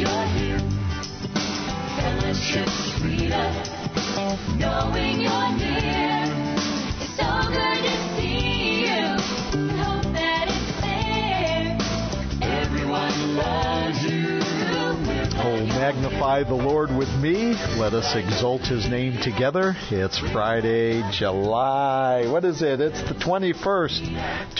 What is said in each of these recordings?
you're here. Fellowship's freedom, knowing you're near. It's so good to see you. Hope that it's there. Everyone loves you. Oh, magnify the Lord with me. Let us exalt His name together. It's Friday, July. What is it? It's the 21st,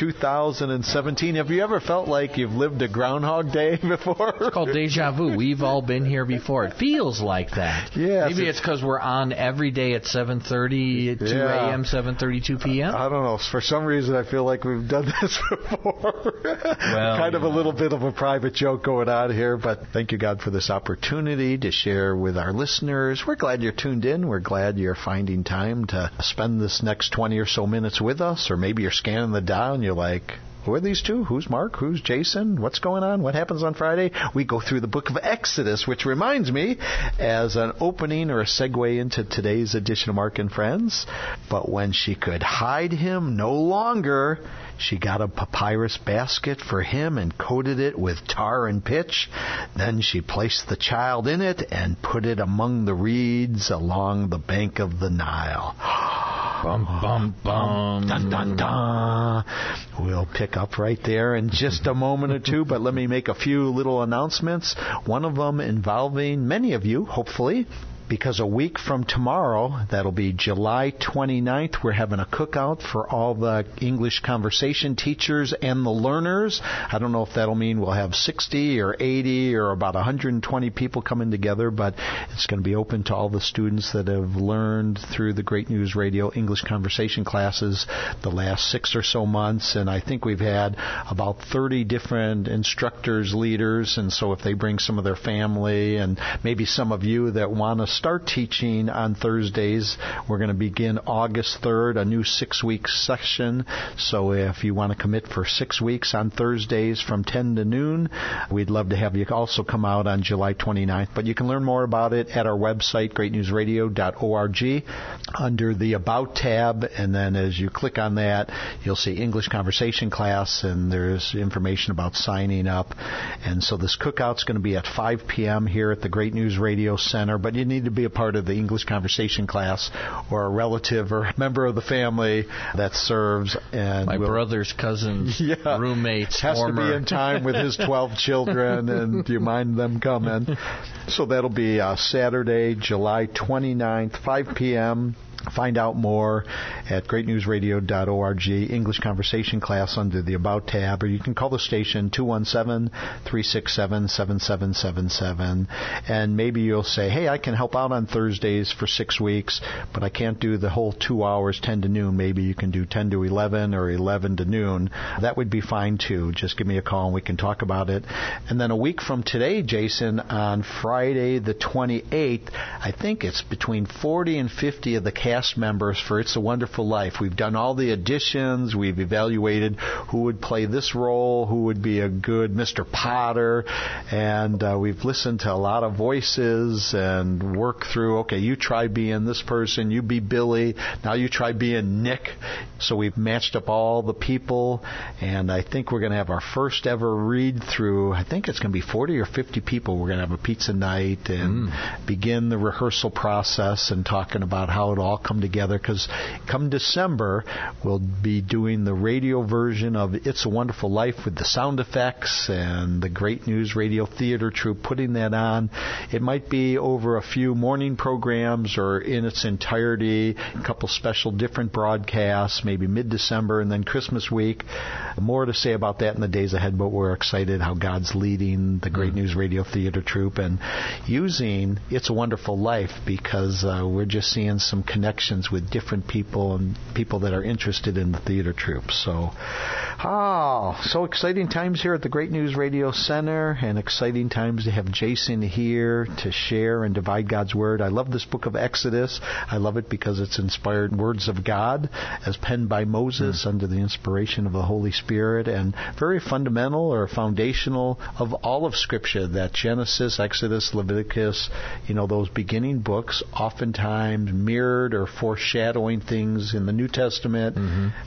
2017. Have you ever felt like you've lived a Groundhog Day before? It's called deja vu. We've all been here before. It feels like that. Yes, Maybe it's because we're on every day at 7:30, 2 a.m., 7:32 p.m.? I don't know. For some reason, I feel like we've done this before. Well, kind of a little bit of a private joke going on here, but thank you, God, for this opportunity to share with our listeners. We're glad you're tuned in. We're glad you're finding time to spend this next 20 or so minutes with us, or maybe you're scanning the dial and you're like, who are these two? Who's Mark? Who's Jason? What's going on? What happens on Friday? We go through the book of Exodus, which reminds me, as an opening or a segue into today's edition of Mark and Friends, but when she could hide him no longer, she got a papyrus basket for him and coated it with tar and pitch. Then she placed the child in it and put it among the reeds along the bank of the Nile. Bum, bum, bum. Dun, dun, dun. We'll pick up right there in just a moment or two, but let me make a few little announcements. One of them involving many of you, hopefully, because a week from tomorrow, that'll be July 29th, we're having a cookout for all the English conversation teachers and the learners. I don't know if that'll mean we'll have 60 or 80 or about 120 people coming together, but it's going to be open to all the students that have learned through the Great News Radio English conversation classes the last 6 or so months. And I think we've had about 30 different instructors, leaders, and so if they bring some of their family and maybe some of you that want to start teaching on Thursdays. We're going to begin August 3rd, a new 6-week session. So if you want to commit for 6 weeks on Thursdays from 10 to noon, we'd love to have you also come out on July 29th. But you can learn more about it at our website, greatnewsradio.org, under the About tab. And then as you click on that, you'll see English Conversation class, and there's information about signing up. And so this cookout's going to be at 5 p.m. here at the Great News Radio Center, but you need to be a part of the English conversation class or a relative or member of the family that serves. And my brother's cousin's roommates. Has to be in time with his 12 children, and do you mind them coming? So that'll be Saturday, July 29th, 5 p.m. Find out more at greatnewsradio.org, English Conversation class under the About tab, or you can call the station 217-367-7777, and maybe you'll say, hey, I can help out on Thursdays for 6 weeks, but I can't do the whole 2 hours, 10 to noon. Maybe you can do 10 to 11 or 11 to noon. That would be fine, too. Just give me a call and we can talk about it. And then a week from today, Jason, on Friday the 28th, I think it's between 40 and 50 of the cast members for It's a Wonderful Life. We've done all the auditions. We've evaluated who would play this role, who would be a good Mr. Potter, and we've listened to a lot of voices and worked through, okay, you try being this person, you be Billy, now you try being Nick. So we've matched up all the people, and I think we're going to have our first ever read through. I think it's going to be 40 or 50 people. We're going to have a pizza night and begin the rehearsal process and talking about how it all come together, because come December, we'll be doing the radio version of It's a Wonderful Life with the sound effects and the Great News Radio Theater Troupe putting that on. It might be over a few morning programs or in its entirety, a couple special different broadcasts, maybe mid-December and then Christmas week. More to say about that in the days ahead, but we're excited how God's leading the Great News Radio Theater Troupe and using It's a Wonderful Life, because we're just seeing some connections with different people and people that are interested in the theater troupe. So exciting times here at the Great News Radio Center, and exciting times to have Jason here to share and divide God's Word. I love this book of Exodus. I love it because it's inspired words of God as penned by Moses under the inspiration of the Holy Spirit, and very fundamental or foundational of all of Scripture, that Genesis, Exodus, Leviticus, those beginning books oftentimes mirrored or foreshadowing things in the New Testament.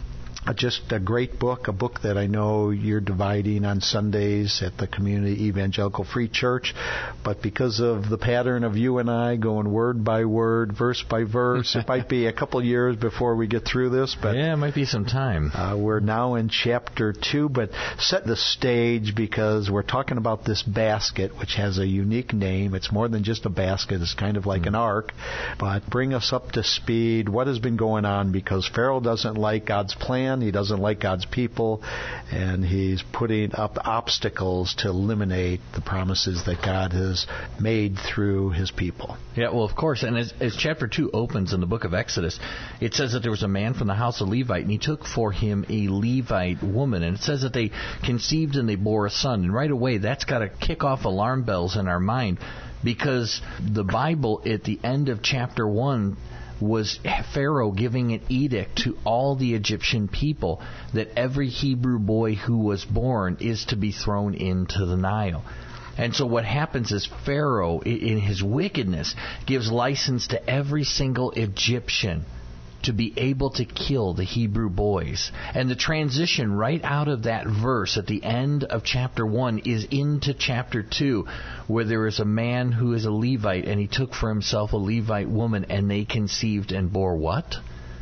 just a great book, a book that I know you're dividing on Sundays at the Community Evangelical Free Church. But because of the pattern of you and I going word by word, verse by verse, it might be a couple years before we get through this. But yeah, it might be some time. We're now in chapter 2, but set the stage because we're talking about this basket, which has a unique name. It's more than just a basket. It's kind of like an ark. But bring us up to speed. What has been going on? Because Pharaoh doesn't like God's plan. He doesn't like God's people, and he's putting up obstacles to eliminate the promises that God has made through his people. Yeah, well, of course. And as chapter 2 opens in the book of Exodus, it says that there was a man from the house of Levite, and he took for him a Levite woman. And it says that they conceived and they bore a son. And right away, that's got to kick off alarm bells in our mind, because the Bible at the end of chapter 1 was Pharaoh giving an edict to all the Egyptian people that every Hebrew boy who was born is to be thrown into the Nile. And so what happens is Pharaoh, in his wickedness, gives license to every single Egyptian to be able to kill the Hebrew boys. And the transition right out of that verse at the end of chapter 1 is into chapter 2, where there is a man who is a Levite, and he took for himself a Levite woman, and they conceived and bore what?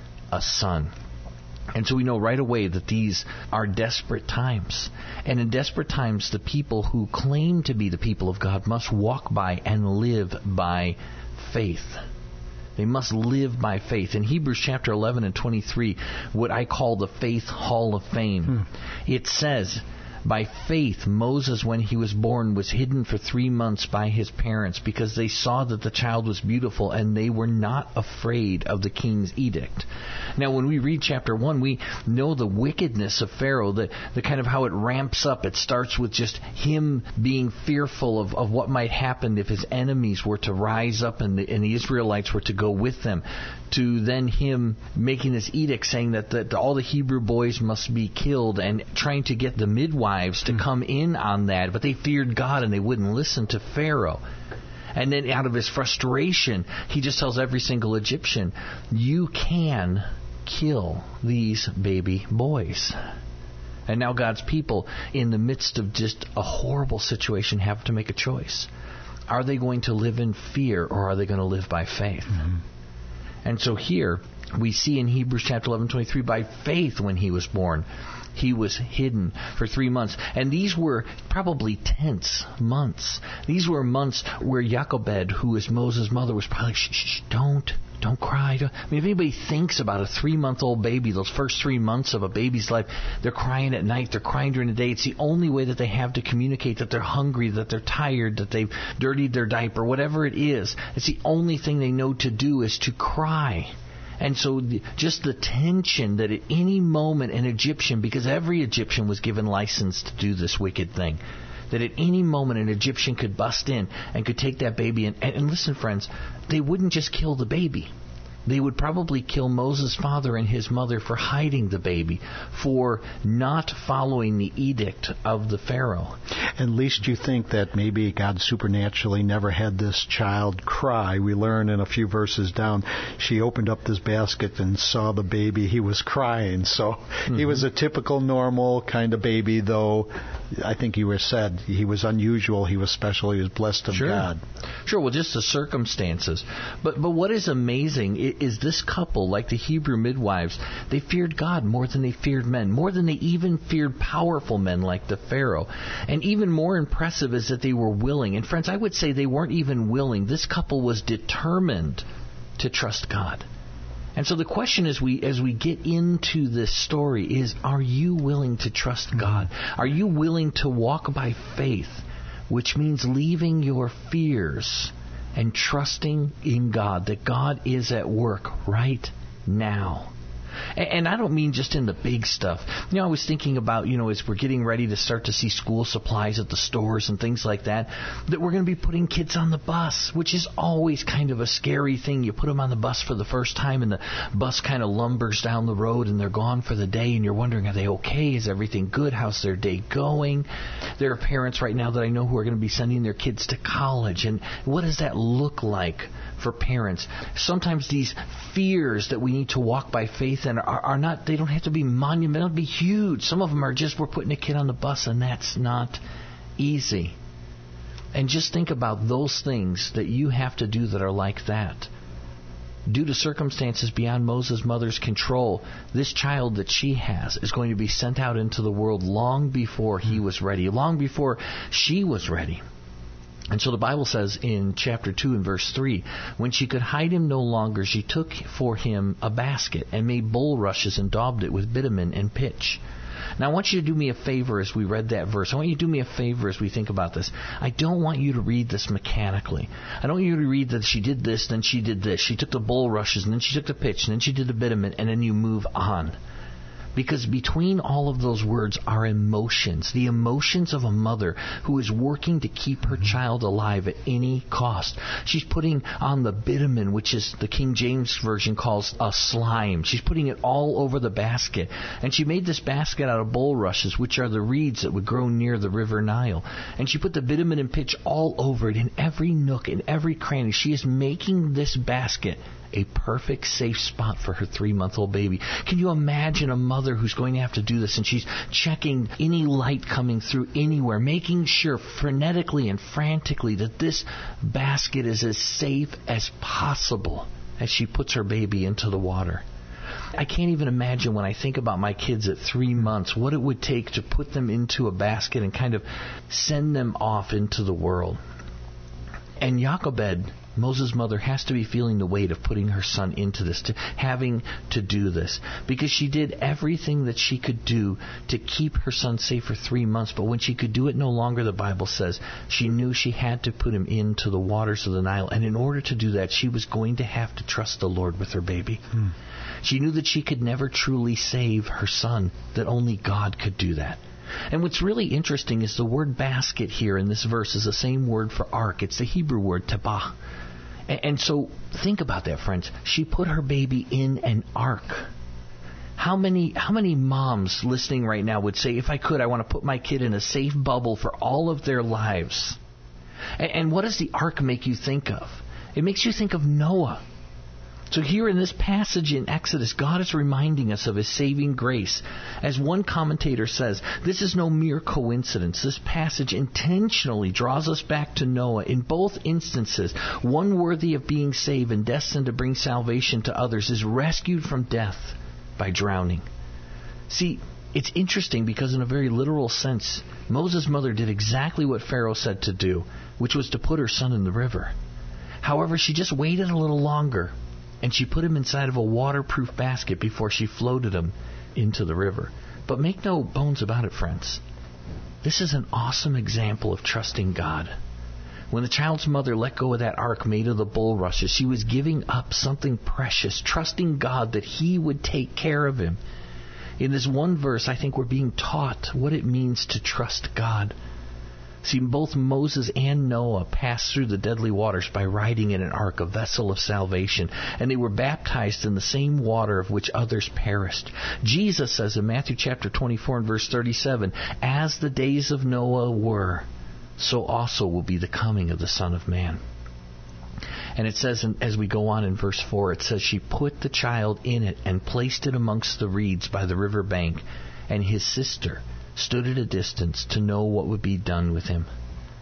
A son. And so we know right away that these are desperate times. And in desperate times, the people who claim to be the people of God must walk by and live by faith. They must live by faith. In Hebrews chapter 11 and 23, what I call the Faith Hall of Fame, it says, by faith, Moses, when he was born, was hidden for 3 months by his parents because they saw that the child was beautiful, and they were not afraid of the king's edict. Now, when we read chapter 1, we know the wickedness of Pharaoh, the kind of how it ramps up. It starts with just him being fearful of what might happen if his enemies were to rise up and the Israelites were to go with them, to then him making this edict saying that all the Hebrew boys must be killed, and trying to get the midwives to come in on that. But they feared God and they wouldn't listen to Pharaoh. And then out of his frustration, he just tells every single Egyptian, you can kill these baby boys. And now God's people, in the midst of just a horrible situation, have to make a choice. Are they going to live in fear, or are they going to live by faith? And so here we see in Hebrews chapter 11:23, by faith when he was born, he was hidden for 3 months. And these were probably tense months. These were months where Jochebed, who is Moses' mother, was probably, shh, don't cry. I mean, if anybody thinks about a 3-month-old baby, those first 3 months of a baby's life, they're crying at night, they're crying during the day. It's the only way that they have to communicate that they're hungry, that they're tired, that they've dirtied their diaper, whatever it is. It's the only thing they know to do is to cry. And so just the tension that at any moment an Egyptian, because every Egyptian was given license to do this wicked thing, that at any moment an Egyptian could bust in and could take that baby. And listen, friends, they wouldn't just kill the baby. They would probably kill Moses' father and his mother for hiding the baby, for not following the edict of the Pharaoh. At least you think that maybe God supernaturally never had this child cry. We learn in a few verses down, she opened up this basket and saw the baby. He was crying. So he was a typical, normal kind of baby, though I think you said he was unusual, he was special, he was blessed of God. Sure, well, just the circumstances. But what is amazing is this couple, like the Hebrew midwives, they feared God more than they feared men, more than they even feared powerful men like the Pharaoh. And even more impressive is that they were willing. And friends, I would say they weren't even willing. This couple was determined to trust God. And so the question as we get into this story is, are you willing to trust God? Are you willing to walk by faith, which means leaving your fears and trusting in God, that God is at work right now? And I don't mean just in the big stuff. You know, I was thinking about, as we're getting ready to start to see school supplies at the stores and things like that we're going to be putting kids on the bus, which is always kind of a scary thing. You put them on the bus for the first time, and the bus kind of lumbers down the road, and they're gone for the day, and you're wondering, are they okay? Is everything good? How's their day going? There are parents right now that I know who are going to be sending their kids to college, and what does that look like for parents? Sometimes these fears that we need to walk by faith faith in are not, they don't have to be monumental, be huge. Some of them are just, we're putting a kid on the bus, and that's not easy. And just think about those things that you have to do that are like that. Due to circumstances beyond Moses' mother's control, this child that she has is going to be sent out into the world long before he was ready, long before she was ready. And so the Bible says in chapter 2 and verse 3, when she could hide him no longer, she took for him a basket and made bulrushes and daubed it with bitumen and pitch. Now, I want you to do me a favor as we read that verse. I want you to do me a favor as we think about this. I don't want you to read this mechanically. I don't want you to read that she did this, then she did this. She took the bulrushes, and then she took the pitch, and then she did the bitumen, and then you move on. Because between all of those words are emotions, the emotions of a mother who is working to keep her child alive at any cost. She's putting on the bitumen, which is the King James Version calls a slime. She's putting it all over the basket. And she made this basket out of bulrushes, which are the reeds that would grow near the river Nile. And she put the bitumen and pitch all over it, in every nook, in every cranny. She is making this basket a perfect safe spot for her 3-month-old baby. Can you imagine a mother who's going to have to do this, and she's checking any light coming through anywhere, making sure frenetically and frantically that this basket is as safe as possible as she puts her baby into the water? I can't even imagine, when I think about my kids at 3 months, what it would take to put them into a basket and kind of send them off into the world. And Jochebed, Moses' mother, has to be feeling the weight of putting her son into this, having to do this, because she did everything that she could do to keep her son safe for 3 months. But when she could do it no longer, the Bible says, she knew she had to put him into the waters of the Nile. And in order to do that, she was going to have to trust the Lord with her baby. She knew that she could never truly save her son, that only God could do that. And what's really interesting is the word basket here in this verse is the same word for ark. It's the Hebrew word tebah. And so think about that, friends. She put her baby in an ark. How many moms listening right now would say, if I could, I want to put my kid in a safe bubble for all of their lives? And what does the ark make you think of? It makes you think of Noah. So here in this passage in Exodus, God is reminding us of His saving grace. As one commentator says, this is no mere coincidence. This passage intentionally draws us back to Noah. In both instances, one worthy of being saved and destined to bring salvation to others is rescued from death by drowning. See, it's interesting because in a very literal sense, Moses' mother did exactly what Pharaoh said to do, which was to put her son in the river. However, she just waited a little longer, and she put him inside of a waterproof basket before she floated him into the river. But make no bones about it, friends. This is an awesome example of trusting God. When the child's mother let go of that ark made of the bulrushes, she was giving up something precious, trusting God that He would take care of him. In this one verse, I think we're being taught what it means to trust God. See, both Moses and Noah passed through the deadly waters by riding in an ark, a vessel of salvation, and they were baptized in the same water of which others perished. Jesus says in Matthew chapter 24 and verse 37, as the days of Noah were, so also will be the coming of the Son of Man. And it says, as we go on in verse 4, it says, she put the child in it and placed it amongst the reeds by the river bank, and his sister stood at a distance to know what would be done with him.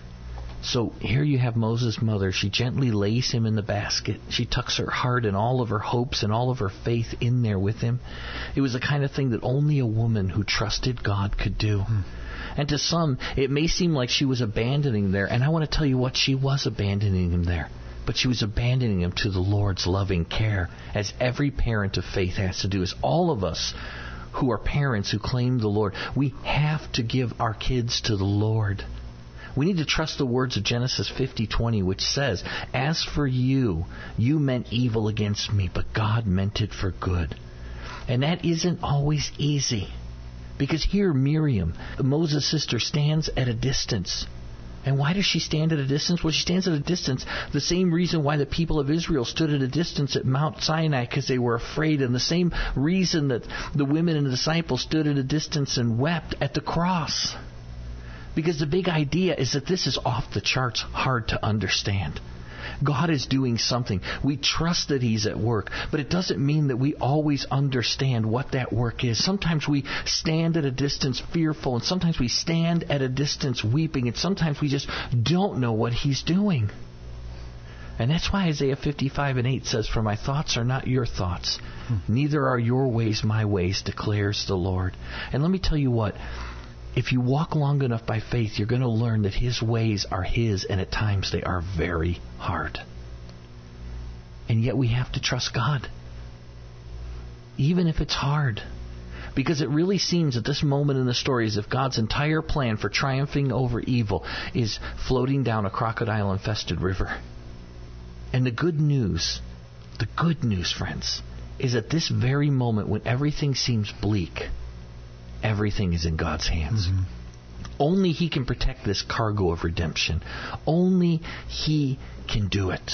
So here you have Moses' mother. She gently lays him in the basket. She tucks her heart and all of her hopes and all of her faith in there with him. It was the kind of thing that only a woman who trusted God could do. And to some, it may seem like she was abandoning him there. And I want to tell you what, she was abandoning him there. But she was abandoning him to the Lord's loving care, as every parent of faith has to do, as all of us who are parents who claim the Lord, we have to give our kids to the Lord. We need to trust the words of Genesis 50:20, which says, as for you, you meant evil against me, but God meant it for good. And that isn't always easy. Because here Miriam, Moses' sister, stands at a distance. And why does she stand at a distance? Well, she stands at a distance the same reason why the people of Israel stood at a distance at Mount Sinai, because they were afraid, and the same reason that the women and the disciples stood at a distance and wept at the cross. Because the big idea is that this is off the charts hard to understand. God is doing something. We trust that He's at work, but it doesn't mean that we always understand what that work is. Sometimes we stand at a distance fearful, and sometimes we stand at a distance weeping, and sometimes we just don't know what He's doing. And that's why Isaiah 55:8 says, "For my thoughts are not your thoughts, neither are your ways my ways, declares the Lord." And let me tell you what, if you walk long enough by faith, you're going to learn that His ways are His, and at times they are very hard. And yet we have to trust God, even if it's hard. Because it really seems at this moment in the story as if God's entire plan for triumphing over evil is floating down a crocodile-infested river. And the good news, friends, is at this very moment when everything seems bleak, everything is in God's hands. Mm-hmm. Only He can protect this cargo of redemption. Only He can do it.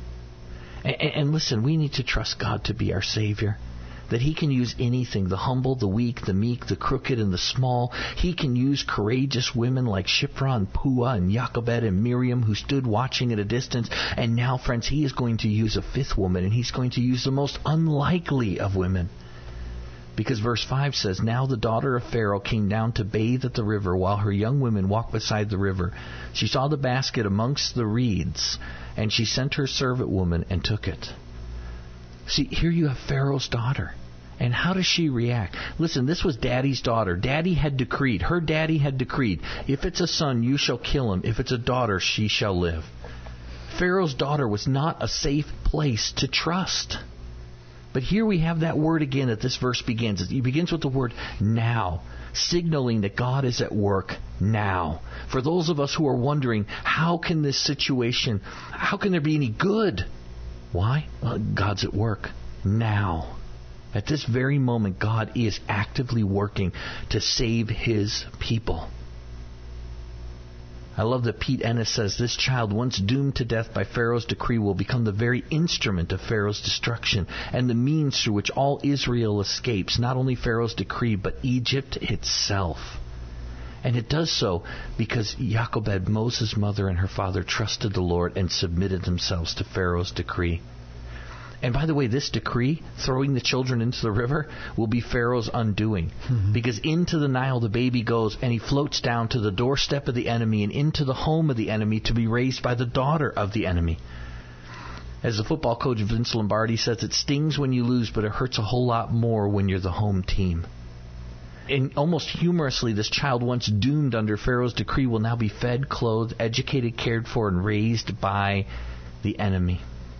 And listen, we need to trust God to be our Savior. That He can use anything, the humble, the weak, the meek, the crooked, and the small. He can use courageous women like Shiphrah and Puah and Jochebed and Miriam who stood watching at a distance. And now, friends, He is going to use a fifth woman, and He's going to use the most unlikely of women. Because verse 5 says, "Now the daughter of Pharaoh came down to bathe at the river while her young women walked beside the river. She saw the basket amongst the reeds, and she sent her servant woman and took it." See, here you have Pharaoh's daughter. And how does she react? Listen, this was Daddy's daughter. Daddy had decreed, her daddy had decreed, if it's a son, you shall kill him. If it's a daughter, she shall live. Pharaoh's daughter was not a safe place to trust. But here we have that word again that this verse begins. It begins with the word now, signaling that God is at work now. For those of us who are wondering, how can this situation, how can there be any good? Why? Well, God's at work now. At this very moment, God is actively working to save His people. I love that Pete Ennis says, "This child, once doomed to death by Pharaoh's decree, will become the very instrument of Pharaoh's destruction and the means through which all Israel escapes, not only Pharaoh's decree, but Egypt itself." And it does so because Jochebed, Moses' mother, and her father trusted the Lord and submitted themselves to Pharaoh's decree. And by the way, this decree, throwing the children into the river, will be Pharaoh's undoing. Mm-hmm. Because into the Nile the baby goes, and he floats down to the doorstep of the enemy and into the home of the enemy to be raised by the daughter of the enemy. As the football coach Vince Lombardi says, it stings when you lose, but it hurts a whole lot more when you're the home team. And almost humorously, this child once doomed under Pharaoh's decree will now be fed, clothed, educated, cared for, and raised by the enemy.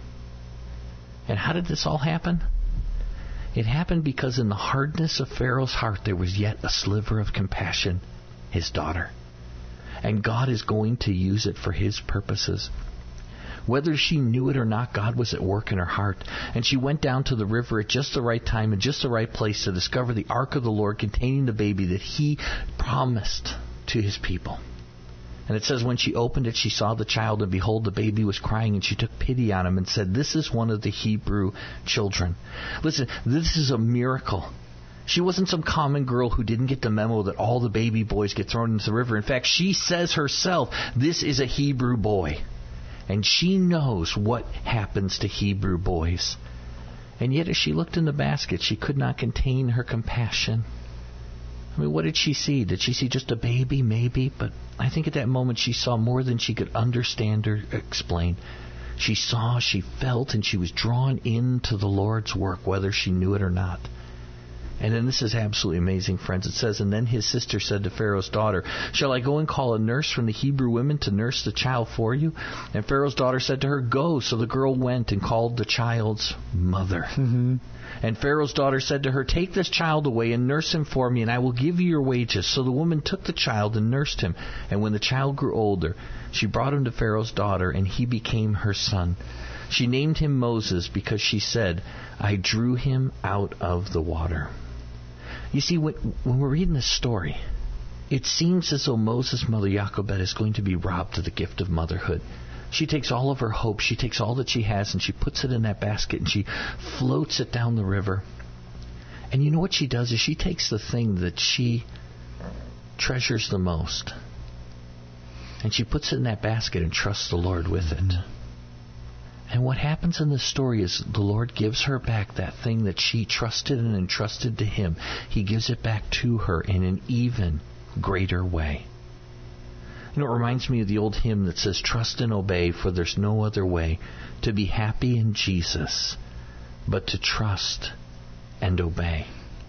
And how did this all happen? It happened because in the hardness of Pharaoh's heart there was yet a sliver of compassion, his daughter. And God is going to use it for His purposes. Whether she knew it or not, God was at work in her heart. And she went down to the river at just the right time and just the right place to discover the ark of the Lord containing the baby that He promised to His people. And it says when she opened it, she saw the child, and behold, the baby was crying, and she took pity on him and said, "This is one of the Hebrew children." Listen, this is a miracle. She wasn't some common girl who didn't get the memo that all the baby boys get thrown into the river. In fact, she says herself, this is a Hebrew boy. And she knows what happens to Hebrew boys. And yet as she looked in the basket, she could not contain her compassion. I mean, what did she see? Did she see just a baby? Maybe. But I think at that moment she saw more than she could understand or explain. She saw, she felt, and she was drawn into the Lord's work, whether she knew it or not. And then this is absolutely amazing, friends. It says, and then his sister said to Pharaoh's daughter, "Shall I go and call a nurse from the Hebrew women to nurse the child for you?" And Pharaoh's daughter said to her, "Go." So the girl went and called the child's mother. Mm-hmm. And Pharaoh's daughter said to her, "Take this child away and nurse him for me, and I will give you your wages." So the woman took the child and nursed him. And when the child grew older, she brought him to Pharaoh's daughter, and he became her son. She named him Moses because she said, "I drew him out of the water." You see, when we're reading this story, it seems as though Moses' mother, Jochebed, is going to be robbed of the gift of motherhood. She takes all of her hope, she takes all that she has, and she puts it in that basket, and she floats it down the river. And you know what she does is she takes the thing that she treasures the most, and she puts it in that basket and trusts the Lord with it. And what happens in this story is the Lord gives her back that thing that she trusted and entrusted to Him. He gives it back to her in an even greater way. You know, it reminds me of the old hymn that says, "Trust and obey, for there's no other way to be happy in Jesus but to trust and obey."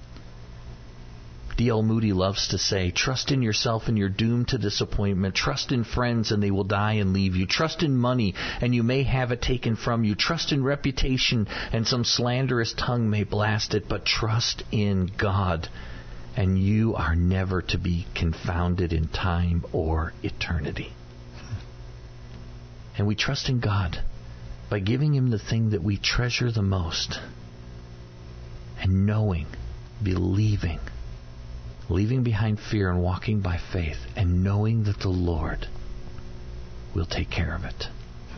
D.L. Moody loves to say, "Trust in yourself and you're doomed to disappointment. Trust in friends and they will die and leave you. Trust in money and you may have it taken from you. Trust in reputation and some slanderous tongue may blast it. But trust in God and you are never to be confounded in time or eternity." And we trust in God by giving Him the thing that we treasure the most and knowing, believing, leaving behind fear and walking by faith and knowing that the Lord will take care of it.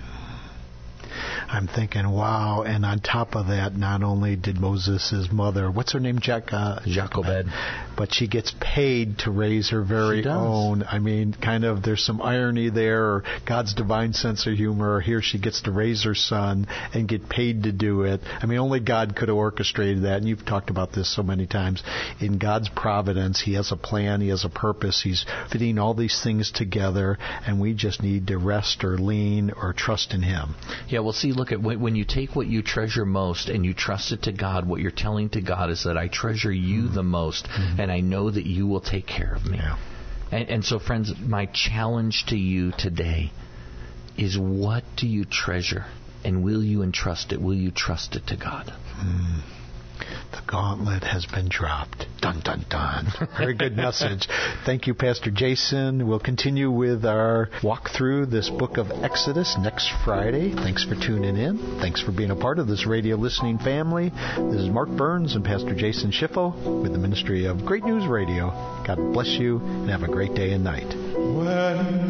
I'm thinking, wow, and on top of that, not only did Moses' mother, what's her name, Jochebed, but she gets paid to raise her very own. I mean, kind of, there's some irony there, or God's divine sense of humor. Here she gets to raise her son and get paid to do it. I mean, only God could have orchestrated that, and you've talked about this so many times. In God's providence, He has a plan, He has a purpose, He's fitting all these things together, and we just need to rest or lean or trust in Him. Yeah, well, see, look at when you take what you treasure most and you trust it to God, what you're telling to God is that I treasure you the most, and I know that you will take care of me. Yeah. And so, friends, my challenge to you today is, what do you treasure? And will you entrust it? Will you trust it to God? The gauntlet has been dropped. Dun, dun, dun. Very good message. Thank you, Pastor Jason. We'll continue with our walk through this book of Exodus next Friday. Thanks for tuning in. Thanks for being a part of this radio listening family. This is Mark Burns and Pastor Jason Schiffo with the ministry of Great News Radio. God bless you and have a great day and night. When